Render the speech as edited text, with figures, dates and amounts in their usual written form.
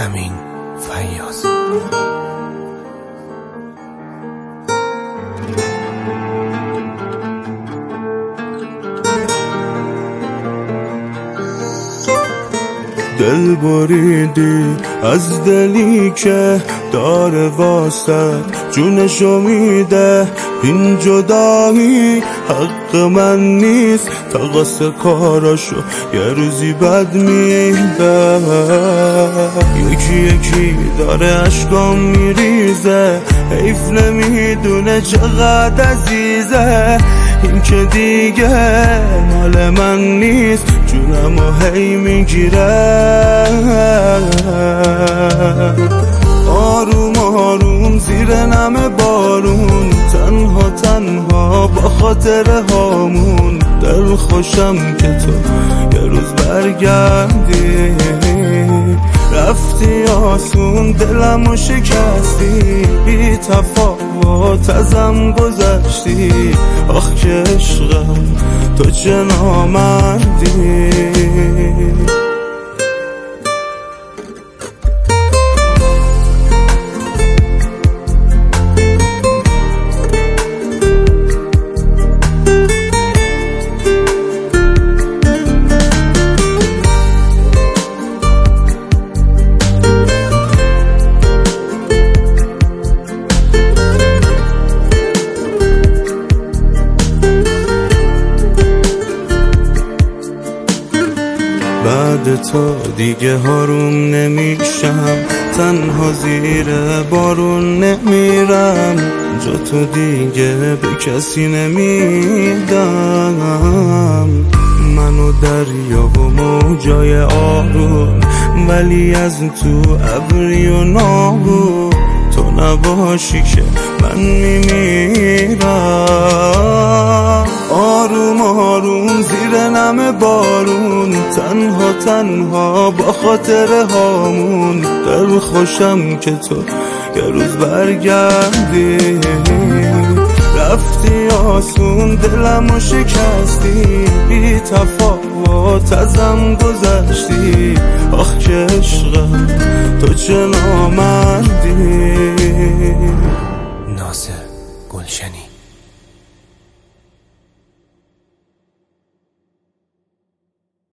امین فیاض. دل بریدی از دلی که داره واسه جونشو میده، این جدایی حق من نیست، تقصیر کاراشو یه روزی بد میده. یکی یکی داره عشقام میریزه، حیف نمیدونه چقدر عزیزه، این که دیگه مال من نیست، جونمو هی میگیره. آروم آروم زیر نم بارون، تنها تنها با خاطر هامون، دل خوشم که تو یه روز برگردی. رفتی آسون دلمو شکستی، بی تفاوت ازم گذشتی، آخ که عشقم تو چه نامردی. بعد تو دیگه هاروم نمیشم، تنها زیر بارون نمیرم، جا تو دیگه به کسی نمیدم. منو دریا و موجای آروم، ولی از تو ابری و ناهون، تو نباشی که من میمیرم. آروم آروم زیر نم بارون، تنها تنها با خاطر هامون، دل خوشم که تو یه روز برگردی. رفتی آسون دلمو شکستی، بی تفاوت ازم گذشتی، آخ که عشقم تو چه نامردی. ناصر گلشنی.